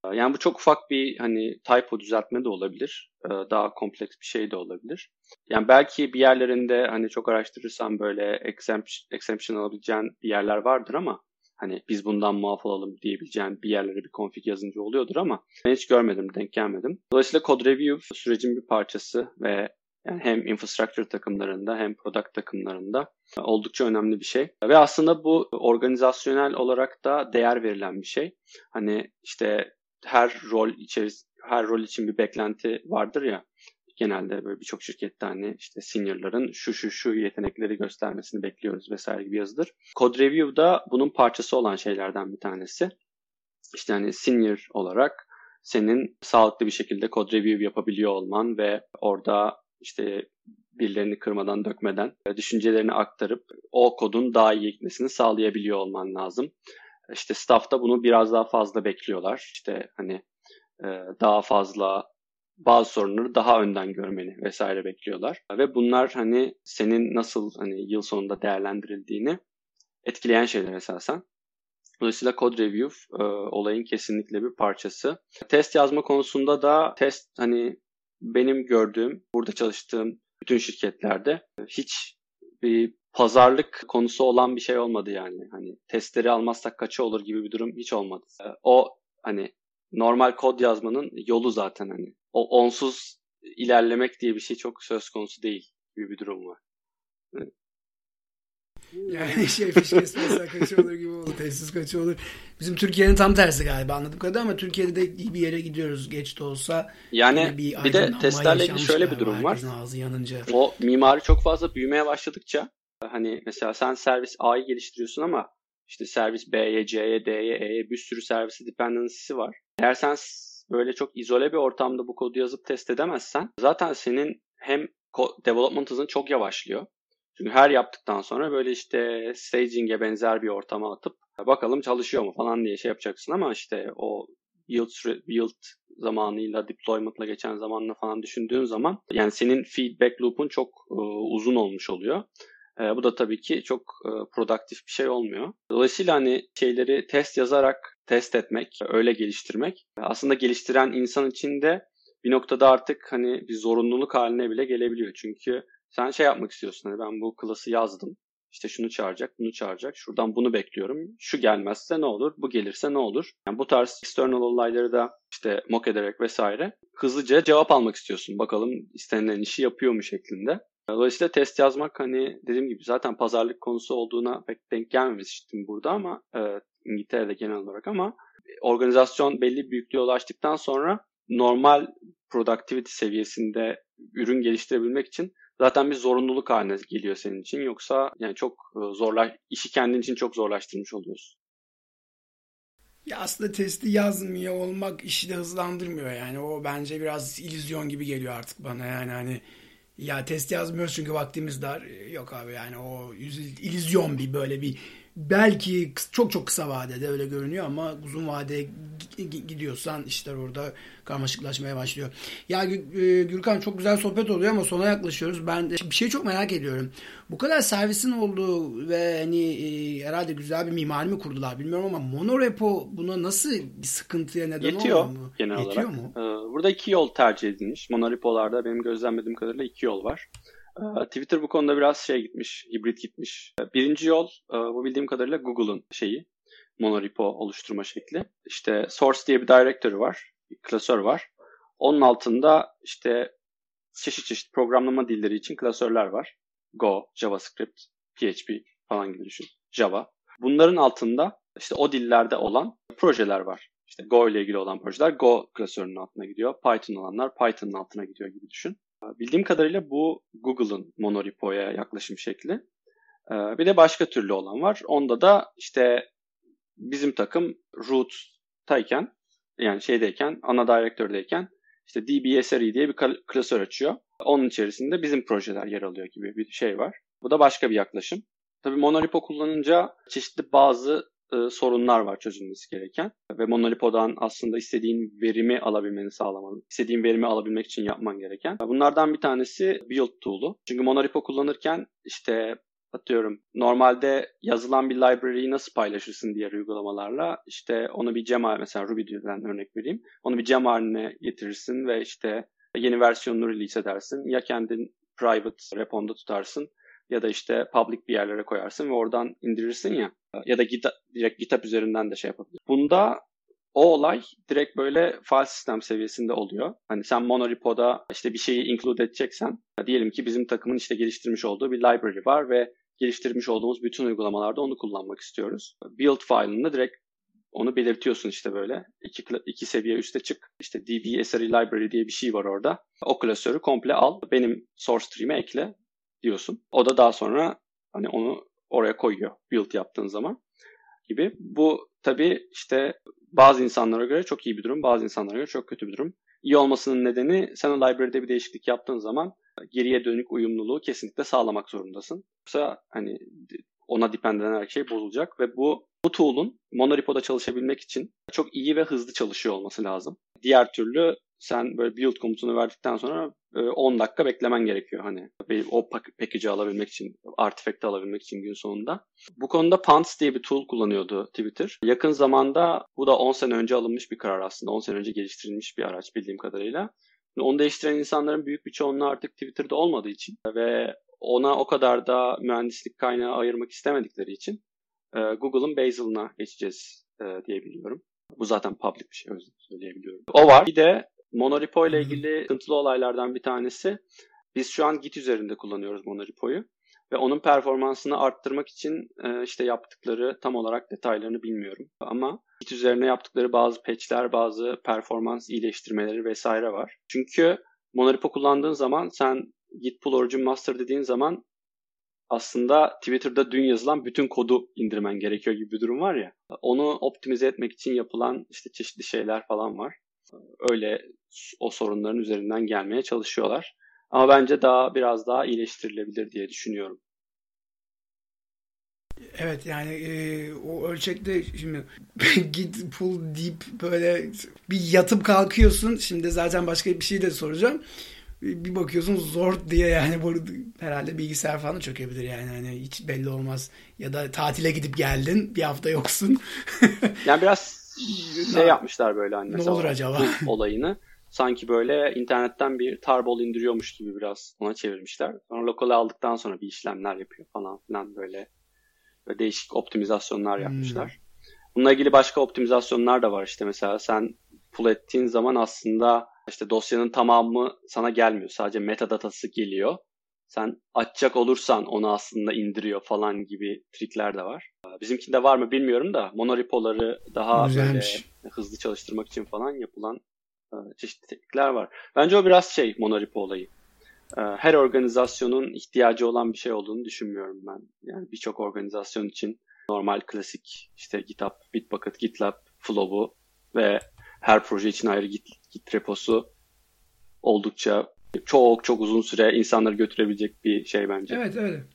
Yani bu çok ufak bir hani typo düzeltme de olabilir. Daha kompleks bir şey de olabilir. Yani belki bir yerlerinde hani çok araştırırsan böyle exemption alabileceğin bir yerler vardır ama hani biz bundan muaf olalım diyebileceğin bir yerlere bir config yazınca oluyordur ama ben hiç görmedim, denk gelmedim. Dolayısıyla code review sürecin bir parçası ve yani hem infrastructure takımlarında hem product takımlarında oldukça önemli bir şey. Ve aslında bu organizasyonel olarak da değer verilen bir şey. Hani işte her rol için bir beklenti vardır ya. Genelde böyle birçok şirkette hani işte senior'ların şu yetenekleri göstermesini bekliyoruz vesaire gibi yazılır. Code review da bunun parçası olan şeylerden bir tanesi. İşte hani senior olarak senin sağlıklı bir şekilde code review yapabiliyor olman ve orada işte birilerini kırmadan dökmeden düşüncelerini aktarıp o kodun daha iyi gitmesini sağlayabiliyor olman lazım. İşte staff'ta bunu biraz daha fazla bekliyorlar. İşte hani daha fazla bazı sorunları daha önden görmeni vesaire bekliyorlar. Ve bunlar hani senin nasıl hani yıl sonunda değerlendirildiğini etkileyen şeyler esasen. Dolayısıyla code review olayın kesinlikle bir parçası. Test yazma konusunda da test hani benim gördüğüm, burada çalıştığım bütün şirketlerde hiç bir pazarlık konusu olan bir şey olmadı yani. Hani testleri almazsak kaça olur gibi bir durum hiç olmadı. O hani normal kod yazmanın yolu zaten hani. O onsuz ilerlemek diye bir şey çok söz konusu değil gibi bir durum var. Yani fiş kesmezsen kaçı olur gibi oldu. Testsiz kaçı olur. Bizim Türkiye'nin tam tersi galiba anladığım kadarıyla ama Türkiye'de de iyi bir yere gidiyoruz geç de olsa. Yani bir de testlerle ilgili şöyle bir durum var. Ağzı yanınca. O mimari çok fazla büyümeye başladıkça hani mesela sen servis A'yı geliştiriyorsun ama işte servis B'ye, C'ye, D'ye, E'ye bir sürü servisi dependency'si var. Eğer sen böyle çok izole bir ortamda bu kodu yazıp test edemezsen zaten senin hem development hızın çok yavaşlıyor. Çünkü her yaptıktan sonra böyle işte staging'e benzer bir ortama atıp bakalım çalışıyor mu falan diye şey yapacaksın ama işte o build zamanıyla, deployment'la geçen zamanla falan düşündüğün zaman yani senin feedback loop'un çok uzun olmuş oluyor. Bu da tabii ki çok produktif bir şey olmuyor. Dolayısıyla hani şeyleri test yazarak test etmek, öyle geliştirmek aslında geliştiren insan için de bir noktada artık hani bir zorunluluk haline bile gelebiliyor. Çünkü sen şey yapmak istiyorsun. Hani ben bu klası yazdım. İşte şunu çağıracak, bunu çağıracak. Şuradan bunu bekliyorum. Şu gelmezse ne olur? Bu gelirse ne olur? Yani bu tarz external olayları da işte mock ederek vesaire hızlıca cevap almak istiyorsun. Bakalım istenilen işi yapıyor mu şeklinde. Dolayısıyla test yazmak hani dediğim gibi zaten pazarlık konusu olduğuna pek denk gelmemiştim burada ama İngiltere'de genel olarak ama organizasyon belli bir büyüklüğe ulaştıktan sonra normal productivity seviyesinde ürün geliştirebilmek için zaten bir zorunluluk haline geliyor senin için. Yoksa yani çok işi kendin için çok zorlaştırmış oluyorsun. Ya aslında testi yazmıyor olmak işi de hızlandırmıyor yani. O bence biraz illüzyon gibi geliyor artık bana yani hani ya test yazmıyoruz çünkü vaktimiz dar. Yok abi yani o illüzyon bir böyle bir belki çok çok kısa vadede öyle görünüyor ama uzun vadeye gidiyorsan işler orada karmaşıklaşmaya başlıyor. Ya Gürkan çok güzel sohbet oluyor ama sona yaklaşıyoruz. Ben de bir şey çok merak ediyorum. Bu kadar servisin olduğu ve hani herhalde güzel bir mimari mi kurdular bilmiyorum ama monorepo buna nasıl bir sıkıntıya neden oluyor mu? Genel Yetiyor olarak. mu? Burada iki yol tercih edilmiş. Monorepolarda benim gözlemlediğim kadarıyla iki yol var. Twitter bu konuda biraz gitmiş, hibrit gitmiş. Birinci yol bu bildiğim kadarıyla Google'ın monorepo oluşturma şekli. İşte source diye bir directory var, bir klasör var. Onun altında işte çeşit programlama dilleri için klasörler var. Go, JavaScript, PHP falan gibi düşün. Java. Bunların altında işte o dillerde olan projeler var. İşte Go ile ilgili olan projeler Go klasörünün altına gidiyor. Python olanlar Python'ın altına gidiyor gibi düşün. Bildiğim kadarıyla bu Google'ın monorepo'ya yaklaşım şekli. Bir de başka türlü olan var. Onda da işte bizim takım root'tayken yani ana direktördeyken işte DBSRE diye bir klasör açıyor. Onun içerisinde bizim projeler yer alıyor gibi bir şey var. Bu da başka bir yaklaşım. Tabii monorepo kullanınca çeşitli bazı sorunlar var çözülmesi gereken ve monorepo'dan aslında istediğin verimi alabilmeni sağlaman, istediğin verimi alabilmek için yapman gereken. Bunlardan bir tanesi build tool'u. Çünkü monorepo kullanırken işte atıyorum normalde yazılan bir library'yi nasıl paylaşırsın diğer uygulamalarla, işte onu bir gem, mesela Ruby'den örnek vereyim. Onu bir gem haline getirirsin ve işte yeni versiyonunu release edersin. Ya kendin private reponda tutarsın ya da işte public bir yerlere koyarsın ve oradan indirirsin ya. Ya da direkt GitHub üzerinden de şey yapabilirsin. Bunda o olay direkt böyle file sistem seviyesinde oluyor. Hani sen monorepo'da işte bir şeyi include edeceksen, diyelim ki bizim takımın işte geliştirmiş olduğu bir library var ve geliştirmiş olduğumuz bütün uygulamalarda onu kullanmak istiyoruz. Build file'ında direkt onu belirtiyorsun işte böyle. İki seviye üste çık. İşte DB SRE Library diye bir şey var orada. O klasörü komple al. Benim source stream'e ekle diyorsun. O da daha sonra hani onu oraya koyuyor build yaptığın zaman gibi. Bu tabii işte bazı insanlara göre çok iyi bir durum, bazı insanlara göre çok kötü bir durum. İyi olmasının nedeni sen o library'de bir değişiklik yaptığın zaman geriye dönük uyumluluğu kesinlikle sağlamak zorundasın. Yoksa hani ona depend eden her şey bozulacak ve bu tool'un monorepo'da çalışabilmek için çok iyi ve hızlı çalışıyor olması lazım. Diğer türlü sen böyle build komutunu verdikten sonra 10 dakika beklemen gerekiyor hani o package'ı alabilmek için, artifact'i alabilmek için gün sonunda. Bu konuda Pants diye bir tool kullanıyordu Twitter. Yakın zamanda, bu da 10 sene önce alınmış bir karar aslında. 10 sene önce geliştirilmiş bir araç bildiğim kadarıyla. Onu değiştiren insanların büyük bir çoğunluğu artık Twitter'da olmadığı için ve ona o kadar da mühendislik kaynağı ayırmak istemedikleri için Google'ın Bazel'ına geçeceğiz diye biliyorum. Bu zaten public bir şey, o yüzden söyleyebiliyorum. O var. Bir de monorepo ile ilgili sıkıntılı olaylardan bir tanesi. Biz şu an Git üzerinde kullanıyoruz monorepo'yu. Ve onun performansını arttırmak için işte yaptıkları tam olarak detaylarını bilmiyorum. Ama Git üzerine yaptıkları bazı patchler, bazı performans iyileştirmeleri vesaire var. Çünkü monorepo kullandığın zaman sen Git pull origin master dediğin zaman aslında Twitter'da dün yazılan bütün kodu indirmen gerekiyor gibi bir durum var ya. Onu optimize etmek için yapılan işte çeşitli şeyler falan var. Öyle o sorunların üzerinden gelmeye çalışıyorlar. Ama bence biraz daha iyileştirilebilir diye düşünüyorum. Evet yani o ölçekte şimdi git pull deep böyle bir yatıp kalkıyorsun. Şimdi zaten başka bir şey de soracağım. Bir bakıyorsun zor diye yani bu herhalde bilgisayar falan çökebilir yani hani hiç belli olmaz. Ya da tatile gidip geldin bir hafta yoksun. Yani biraz şey yapmışlar böyle hani ne olur acaba olayını. Sanki böyle internetten bir tarbol indiriyormuş gibi biraz ona çevirmişler. Sonra lokale aldıktan sonra bir işlemler yapıyor falan filan böyle değişik optimizasyonlar yapmışlar. Bununla ilgili başka optimizasyonlar da var işte mesela sen pull ettiğin zaman aslında işte dosyanın tamamı sana gelmiyor. Sadece metadatası geliyor. Sen açacak olursan onu aslında indiriyor falan gibi trikler de var. Bizimkinde var mı bilmiyorum da monorepoları daha böyle hızlı çalıştırmak için falan yapılan çeşitli teknikler var. Bence o biraz monorepo olayı. Her organizasyonun ihtiyacı olan bir şey olduğunu düşünmüyorum ben. Yani birçok organizasyon için normal klasik işte GitHub, Bitbucket, GitLab, Flow'u ve her proje için ayrı Git reposu oldukça çok uzun süre insanları götürebilecek bir şey bence. Evet öyle.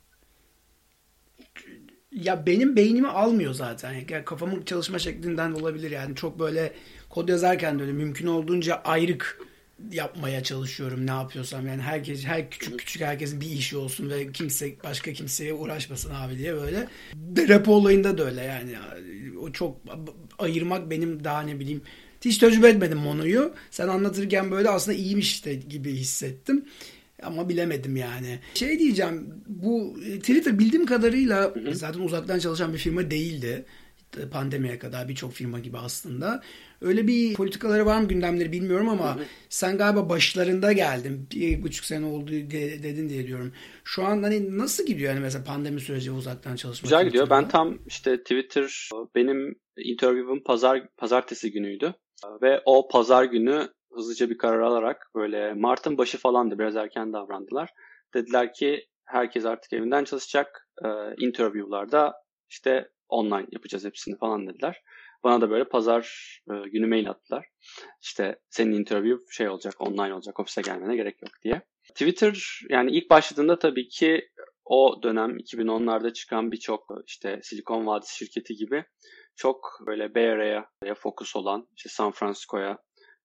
Ya benim beynimi almıyor zaten. Yani kafamın çalışma şeklinden olabilir yani. Çok böyle kod yazarken de öyle mümkün olduğunca ayrık yapmaya çalışıyorum ne yapıyorsam. Yani her küçük herkesin bir işi olsun ve başka kimseye uğraşmasın abi diye böyle. Repo olayında da öyle yani. O çok ayırmak benim daha ne bileyim hiç tecrübe etmedim monoyu. Sen anlatırken böyle aslında iyiymiş işte gibi hissettim. Ama bilemedim yani. Şey diyeceğim, bu Twitter bildiğim kadarıyla zaten uzaktan çalışan bir firma değildi. Pandemiye kadar birçok firma gibi aslında. Öyle bir politikaları var mı gündemleri bilmiyorum ama sen galiba başlarında geldin. 1,5 sene oldu dedin diye diyorum. Şu an hani nasıl gidiyor yani mesela pandemi süreci uzaktan çalışmak? Güzel gidiyor. Ben tam işte Twitter benim interview'um pazartesi günüydü. Ve o pazar günü hızlıca bir karar alarak böyle Mart'ın başı falandı, biraz erken davrandılar. Dediler ki herkes artık evinden çalışacak. Interview'larda işte online yapacağız hepsini falan dediler. Bana da böyle pazar günü mail attılar. İşte senin interview olacak, online olacak, ofise gelmene gerek yok diye. Twitter yani ilk başladığında tabii ki o dönem 2010'larda çıkan birçok işte Silikon Vadisi şirketi gibi çok böyle Bay Area'ya fokus olan, işte San Francisco'ya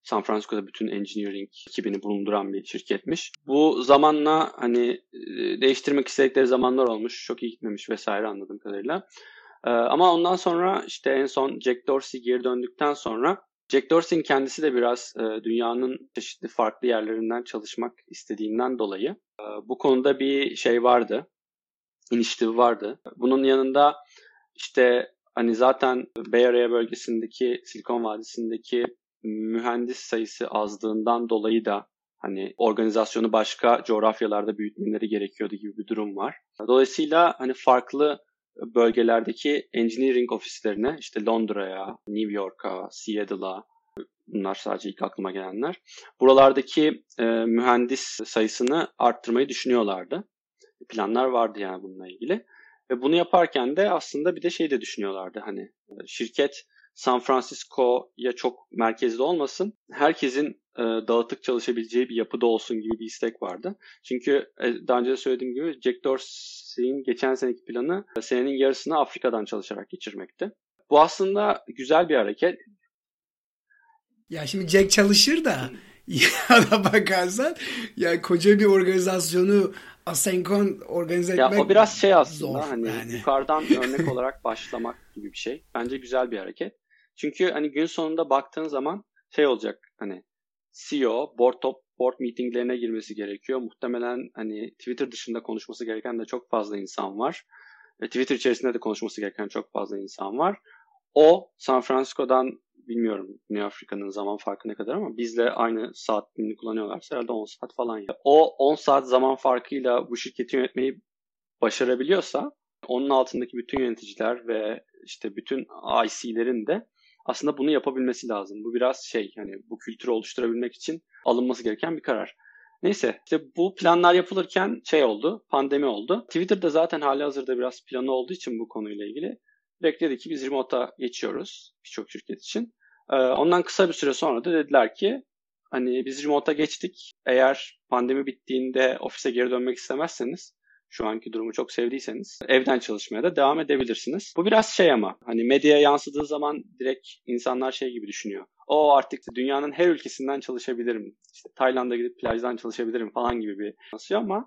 San Francisco'da bütün engineering ekibini bulunduran bir şirketmiş. Bu zamanla hani değiştirmek istedikleri zamanlar olmuş. Çok iyi gitmemiş vesaire anladığım kadarıyla. Ama ondan sonra işte en son Jack Dorsey geri döndükten sonra Jack Dorsey'in kendisi de biraz dünyanın çeşitli farklı yerlerinden çalışmak istediğinden dolayı bu konuda bir şey vardı. İnisiyatif vardı. Bunun yanında işte hani zaten Bay Area bölgesindeki Silikon Vadisi'ndeki mühendis sayısı azlığından dolayı da hani organizasyonu başka coğrafyalarda büyütmeleri gerekiyordu gibi bir durum var. Dolayısıyla hani farklı bölgelerdeki engineering ofislerine işte Londra'ya, New York'a, Seattle'a, bunlar sadece ilk aklıma gelenler. Buralardaki mühendis sayısını arttırmayı düşünüyorlardı. Planlar vardı yani bununla ilgili. Ve bunu yaparken de aslında bir de şey de düşünüyorlardı. Hani şirket San Francisco'ya çok merkezli olmasın. Herkesin dağıtık çalışabileceği bir yapıda olsun gibi bir istek vardı. Çünkü daha önce de söylediğim gibi Jack Dorsey'in geçen seneki planı senenin yarısını Afrika'dan çalışarak geçirmekti. Bu aslında güzel bir hareket. Ya şimdi Jack çalışır da yana bakarsan ya koca bir organizasyonu asenkron organize etmek ya o biraz şey aslında zor, hani yani. Yukarıdan örnek olarak başlamak gibi bir şey. Bence güzel bir hareket. Çünkü hani gün sonunda baktığın zaman şey olacak hani CEO board meetinglerine girmesi gerekiyor. Muhtemelen hani Twitter dışında konuşması gereken de çok fazla insan var. Twitter içerisinde de konuşması gereken çok fazla insan var. O San Francisco'dan bilmiyorum Güney Afrika'nın zaman farkı ne kadar ama bizle aynı saat dilini kullanıyorlarsa herhalde 10 saat falan ya. O 10 saat zaman farkıyla bu şirketi yönetmeyi başarabiliyorsa onun altındaki bütün yöneticiler ve işte bütün IC'lerin de aslında bunu yapabilmesi lazım. Bu biraz şey hani bu kültürü oluşturabilmek için alınması gereken bir karar. Neyse işte bu planlar yapılırken şey oldu, pandemi oldu. Twitter'da zaten halihazırda biraz planı olduğu için bu konuyla ilgili direkt dedi ki biz remote'a geçiyoruz birçok şirket için. Ondan kısa bir süre sonra da dediler ki hani biz remote'a geçtik. Eğer pandemi bittiğinde ofise geri dönmek istemezseniz şu anki durumu çok sevdiyseniz evden çalışmaya da devam edebilirsiniz. Bu biraz şey ama hani medyaya yansıdığı zaman direkt insanlar şey gibi düşünüyor. O artık dünyanın her ülkesinden çalışabilirim. İşte Tayland'a gidip plajdan çalışabilirim falan gibi bir yansıyor ama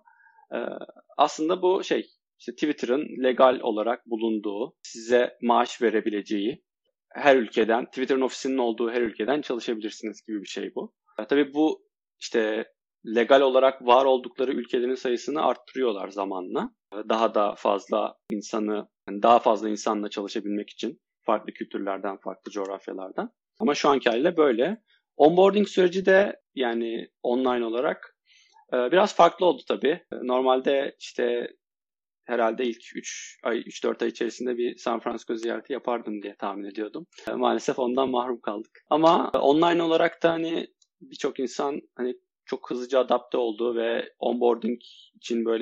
aslında bu şey işte Twitter'ın legal olarak bulunduğu, size maaş verebileceği her ülkeden, Twitter'ın ofisinin olduğu her ülkeden çalışabilirsiniz gibi bir şey bu. Tabii bu işte legal olarak var oldukları ülkelerin sayısını arttırıyorlar zamanla. Daha da fazla insanı, yani daha fazla insanla çalışabilmek için farklı kültürlerden, farklı coğrafyalardan. Ama şu anki haliyle böyle. Onboarding süreci de yani online olarak biraz farklı oldu tabii. Normalde işte herhalde ilk 3-4 ay içerisinde bir San Francisco ziyareti yapardım diye tahmin ediyordum. Maalesef ondan mahrum kaldık. Ama online olarak da hani birçok insan hani çok hızlıca adapte oldu ve onboarding için böyle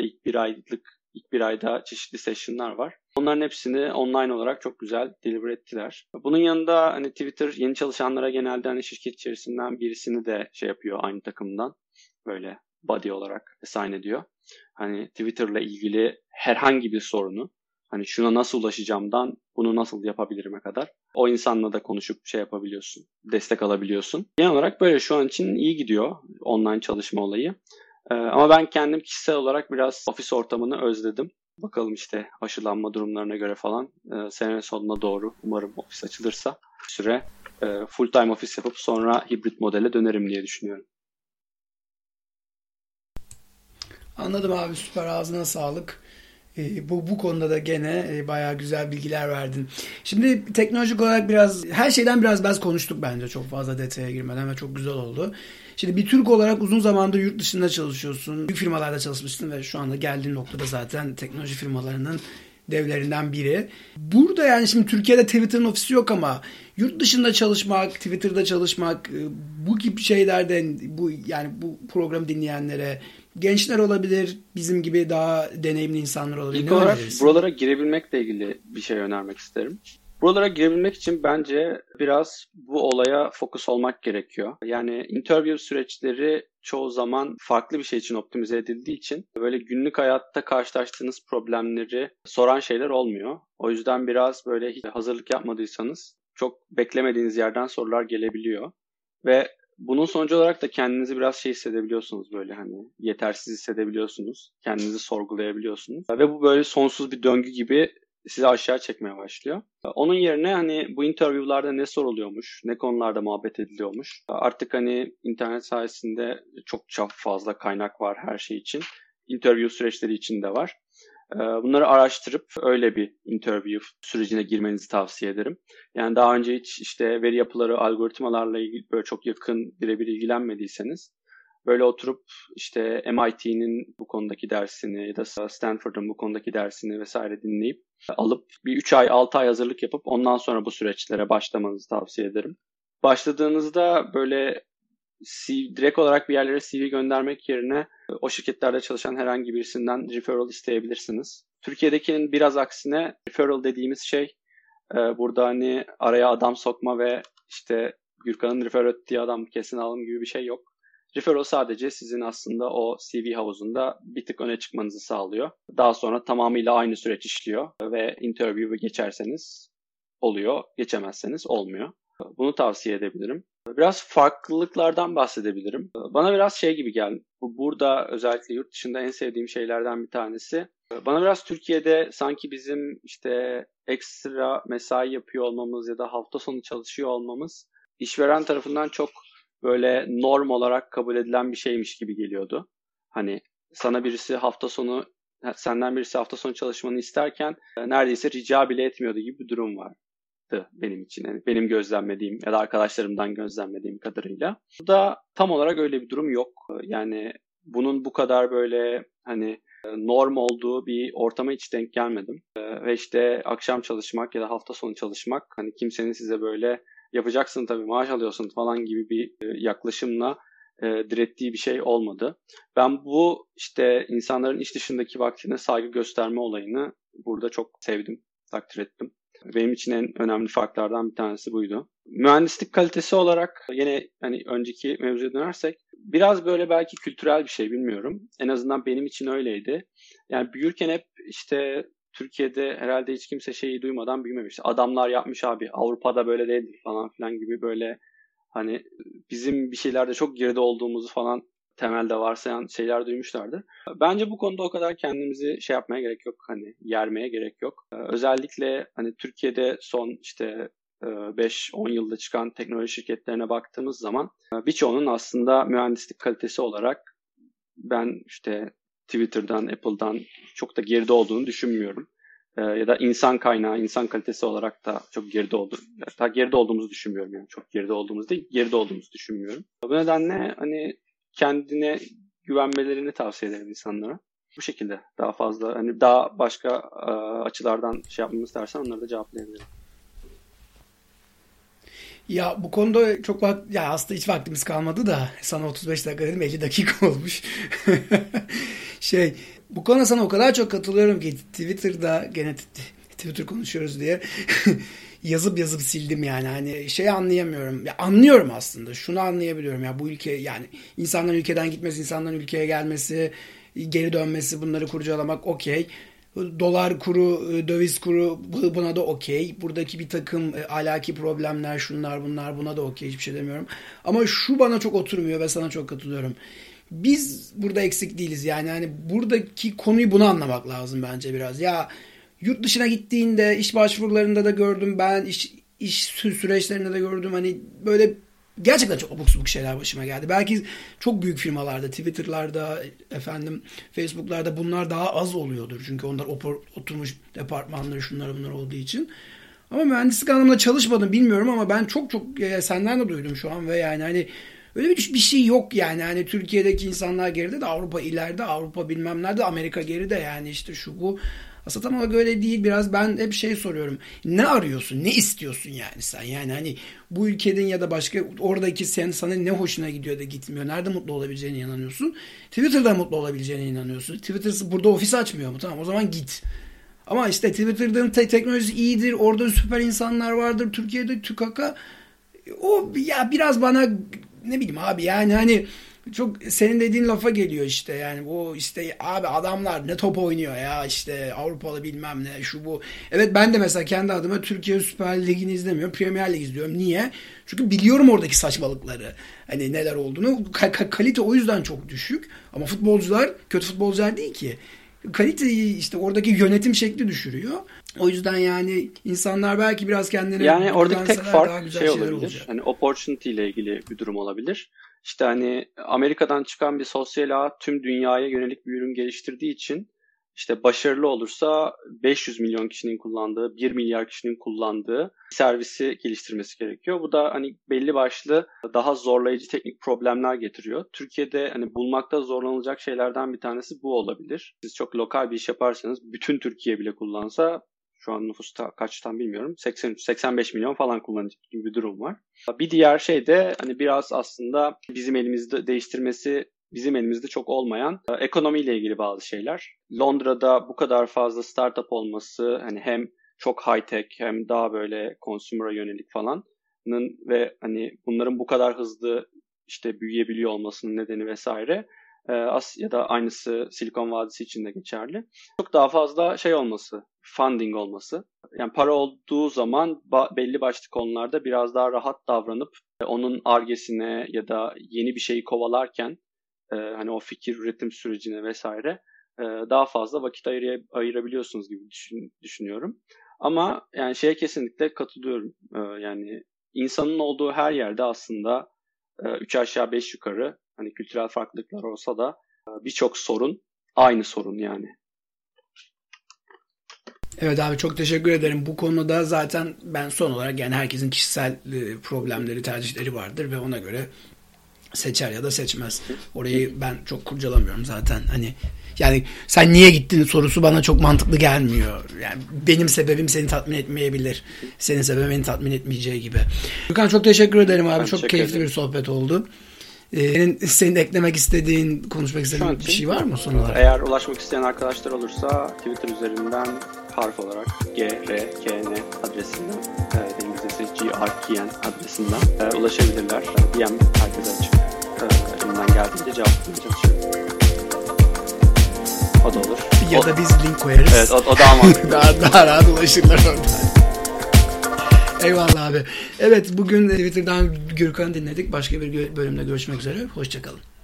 ilk bir ayda çeşitli session'lar var. Onların hepsini online olarak çok güzel deliver ettiler. Bunun yanında hani Twitter yeni çalışanlara genelde hani şirket içerisinden birisini de şey yapıyor aynı takımdan. Böyle buddy olarak assign ediyor. Hani Twitter'la ilgili herhangi bir sorunu hani şuna nasıl ulaşacağımdan bunu nasıl yapabilirime kadar o insanla da konuşup şey yapabiliyorsun. Destek alabiliyorsun. Genel olarak böyle şu an için iyi gidiyor online çalışma olayı. Ama ben kendim kişisel olarak biraz ofis ortamını özledim. Bakalım işte aşılanma durumlarına göre falan sene sonuna doğru umarım ofis açılırsa bir süre full time ofis yapıp sonra hibrit modele dönerim diye düşünüyorum. Anladım abi, süper, ağzına sağlık. Bu konuda da gene bayağı güzel bilgiler verdin. Şimdi teknolojik olarak her şeyden biraz konuştuk bence, çok fazla detaya girmeden, ve çok güzel oldu. Şimdi bir Türk olarak uzun zamandır yurt dışında çalışıyorsun. Büyük firmalarda çalışmışsın ve şu anda geldiğin noktada zaten teknoloji firmalarının devlerinden biri. Burada yani şimdi Türkiye'de Twitter'ın ofisi yok ama yurt dışında çalışmak, Twitter'da çalışmak, bu gibi şeylerden bu programı dinleyenlere, gençler olabilir, bizim gibi daha deneyimli insanlar olabilir. İlk olarak buralara girebilmekle ilgili bir şey önermek isterim. Buralara girebilmek için bence biraz bu olaya fokus olmak gerekiyor. Yani interview süreçleri çoğu zaman farklı bir şey için optimize edildiği için böyle günlük hayatta karşılaştığınız problemleri soran şeyler olmuyor. O yüzden biraz böyle hiç hazırlık yapmadıysanız çok beklemediğiniz yerden sorular gelebiliyor. Ve bunun sonucu olarak da kendinizi biraz hissedebiliyorsunuz, böyle hani yetersiz hissedebiliyorsunuz. Kendinizi sorgulayabiliyorsunuz. Ve bu böyle sonsuz bir döngü gibi sizi aşağı çekmeye başlıyor. Onun yerine hani bu interview'larda ne soruluyormuş, ne konularda muhabbet ediliyormuş. Artık hani internet sayesinde çok fazla kaynak var her şey için. Interview süreçleri için de var. Bunları araştırıp öyle bir interview sürecine girmenizi tavsiye ederim. Yani daha önce hiç işte veri yapıları, algoritmalarla ilgili böyle çok yakın birebir ilgilenmediyseniz, böyle oturup işte MIT'nin bu konudaki dersini ya da Stanford'un bu konudaki dersini vesaire dinleyip alıp bir 3 ay 6 ay hazırlık yapıp ondan sonra bu süreçlere başlamanızı tavsiye ederim. Başladığınızda böyle direkt olarak bir yerlere CV göndermek yerine o şirketlerde çalışan herhangi birisinden referral isteyebilirsiniz. Türkiye'dekinin biraz aksine referral dediğimiz şey burada hani araya adam sokma ve işte Gürkan'ın refer ettiği adam kesin alım gibi bir şey yok. Referral sadece sizin aslında o CV havuzunda bir tık öne çıkmanızı sağlıyor. Daha sonra tamamıyla aynı süreç işliyor ve interview'u geçerseniz oluyor, geçemezseniz olmuyor. Bunu tavsiye edebilirim. Biraz farklılıklardan bahsedebilirim. Bana biraz şey gibi geldi. Burada özellikle yurt dışında en sevdiğim şeylerden bir tanesi. Bana biraz Türkiye'de sanki bizim işte ekstra mesai yapıyor olmamız ya da hafta sonu çalışıyor olmamız işveren tarafından çok böyle norm olarak kabul edilen bir şeymiş gibi geliyordu. Hani senden birisi hafta sonu çalışmanı isterken neredeyse rica bile etmiyordu gibi bir durum var benim için. Yani benim gözlemlediğim ya da arkadaşlarımdan gözlemlediğim kadarıyla. Burada tam olarak öyle bir durum yok. Yani bunun bu kadar böyle hani norm olduğu bir ortama hiç denk gelmedim. Ve işte akşam çalışmak ya da hafta sonu çalışmak hani kimsenin size böyle yapacaksın tabii maaş alıyorsun falan gibi bir yaklaşımla direttiği bir şey olmadı. Ben bu işte insanların iş dışındaki vaktine saygı gösterme olayını burada çok sevdim, takdir ettim. Benim için en önemli farklardan bir tanesi buydu. Mühendislik kalitesi olarak yine hani önceki mevzuya dönersek biraz böyle belki kültürel bir şey, bilmiyorum. En azından benim için öyleydi. Yani büyürken hep işte Türkiye'de herhalde hiç kimse şeyi duymadan büyümemişti. Adamlar yapmış abi, Avrupa'da böyle değildir falan filan gibi böyle hani bizim bir şeylerde çok geride olduğumuzu falan temelde varsayan şeyler duymuşlardır. Bence bu konuda o kadar kendimizi şey yapmaya gerek yok. Hani yermeye gerek yok. Özellikle hani Türkiye'de son işte 5-10 yılda çıkan teknoloji şirketlerine baktığımız zaman birçoğunun aslında mühendislik kalitesi olarak ben işte Twitter'dan, Apple'dan çok da geride olduğunu düşünmüyorum. Ya da insan kaynağı, insan kalitesi olarak da çok geride olduğumuzu düşünmüyorum. Yani çok geride olduğumuz değil, geride olduğumuzu düşünmüyorum. Bu nedenle hani kendine güvenmelerini tavsiye ederim insanlara. Bu şekilde daha fazla hani daha başka açılardan şey yapmamı istersen onları da cevaplayabilirim. Ya bu konuda çok ya aslında hiç vaktimiz kalmadı da sana 35 dakika dedim, 50 dakika olmuş. Bu konuda sana o kadar çok katılıyorum ki Twitter'da gene Twitter konuşuyoruz diye yazıp sildim yani. Hani anlayamıyorum. Ya anlıyorum aslında. Şunu anlayabiliyorum ya, bu ülke yani insanların ülkeden gitmesi, insanların ülkeye gelmesi, geri dönmesi, bunları kurcalamak okey. Dolar kuru, döviz kuru buna da okey. Buradaki bir takım ahlaki problemler, şunlar bunlar, buna da okey, hiçbir şey demiyorum. Ama şu bana çok oturmuyor ve sana çok katılıyorum. Biz burada eksik değiliz yani. Hani buradaki konuyu bunu anlamak lazım bence biraz. Ya yurt dışına gittiğinde iş başvurularında da gördüm ben, iş süreçlerinde de gördüm. Hani böyle gerçekten çok abuk subuk şeyler başıma geldi. Belki çok büyük firmalarda, Twitter'larda, Facebook'larda bunlar daha az oluyordur. Çünkü onlar oturmuş departmanları, şunlar bunlar olduğu için. Ama mühendislik anlamında çalışmadım, bilmiyorum ama ben çok senden de duydum şu an ve yani hani öyle bir şey yok yani. Hani Türkiye'deki insanlar geride de Avrupa ileride, Avrupa bilmem nerede, Amerika geride yani işte şu bu. Aslında tam olarak öyle değil. Biraz ben hep soruyorum. Ne arıyorsun? Ne istiyorsun yani sen? Yani hani bu ülkenin ya da başka oradaki sana ne hoşuna gidiyor da gitmiyor? Nerede mutlu olabileceğine inanıyorsun? Twitter'da mutlu olabileceğine inanıyorsun. Twitter burada ofis açmıyor mu? Tamam, o zaman git. Ama işte Twitter'ın teknolojisi iyidir. Orada süper insanlar vardır. Türkiye'de tükaka. O ya biraz bana ne bileyim abi yani hani çok senin dediğin lafa geliyor işte, yani o işte abi adamlar ne top oynuyor ya, işte Avrupalı bilmem ne şu bu. Evet, ben de mesela kendi adıma Türkiye Süper Ligi'ni izlemiyorum, Premier Lig izliyorum. Niye? Çünkü biliyorum oradaki saçmalıkları, hani neler olduğunu. Kalite o yüzden çok düşük ama futbolcular kötü futbolcular değil ki. Kaliteyi işte oradaki yönetim şekli düşürüyor. O yüzden yani insanlar belki biraz kendine yani oradaki tek fark olabilir. Olacak. Hani opportunity ile ilgili bir durum olabilir. İşte hani Amerika'dan çıkan bir sosyal ağ tüm dünyaya yönelik bir ürün geliştirdiği için işte başarılı olursa 500 milyon kişinin kullandığı, 1 milyar kişinin kullandığı servisi geliştirmesi gerekiyor. Bu da hani belli başlı daha zorlayıcı teknik problemler getiriyor. Türkiye'de hani bulmakta zorlanılacak şeylerden bir tanesi bu olabilir. Siz çok lokal bir iş yaparsanız bütün Türkiye bile kullansa, şu an nüfus kaçtan bilmiyorum, 83-85 milyon falan kullanacak gibi bir durum var. Bir diğer şey de hani biraz aslında bizim elimizde değiştirmesi, bizim elimizde çok olmayan ekonomiyle ilgili bazı şeyler. Londra'da bu kadar fazla startup olması, hani hem çok high tech hem daha böyle consumer'a yönelik falanın ve hani bunların bu kadar hızlı işte büyüyebiliyor olmasının nedeni vesaire. Ya da aynısı Silikon Vadisi için de geçerli. Çok daha fazla şey olması, funding olması. Yani para olduğu zaman belli başlı konularda biraz daha rahat davranıp onun Ar-Ge'sine ya da yeni bir şeyi kovalarken hani o fikir üretim sürecine vesaire daha fazla vakit ayırabiliyorsunuz gibi düşünüyorum. Ama yani şeye kesinlikle katılıyorum. Yani insanın olduğu her yerde aslında 3 aşağı 5 yukarı hani kültürel farklılıklar olsa da birçok sorun aynı sorun yani. Evet abi, çok teşekkür ederim. Bu konuda zaten ben son olarak yani herkesin kişisel problemleri, tercihleri vardır ve ona göre seçer ya da seçmez. Orayı ben çok kurcalamıyorum zaten. Hani yani sen niye gittin sorusu bana çok mantıklı gelmiyor. Yani benim sebebim seni tatmin etmeyebilir. Senin sebebin beni tatmin etmeyeceği gibi. Gürkan, çok teşekkür ederim abi. Çok keyifli bir sohbet oldu. Senin eklemek istediğin, konuşmak istediğin bir şey var mı son olarak? Eğer ulaşmak isteyen arkadaşlar olursa Twitter üzerinden harf olarak GRKN adresinden, İngilizcesi GRKN adresinden ulaşabilirler. DM herkese açık. Elimden geldiğince cevaplamaya çalışıyorum. O da olur. Ya da biz link koyarız. Evet, o daha mantıklı. daha rahat ulaşırlar oradan. Eyvallah abi. Evet, bugün Twitter'dan Gürkan'ı dinledik. Başka bir bölümde görüşmek üzere. Hoşçakalın.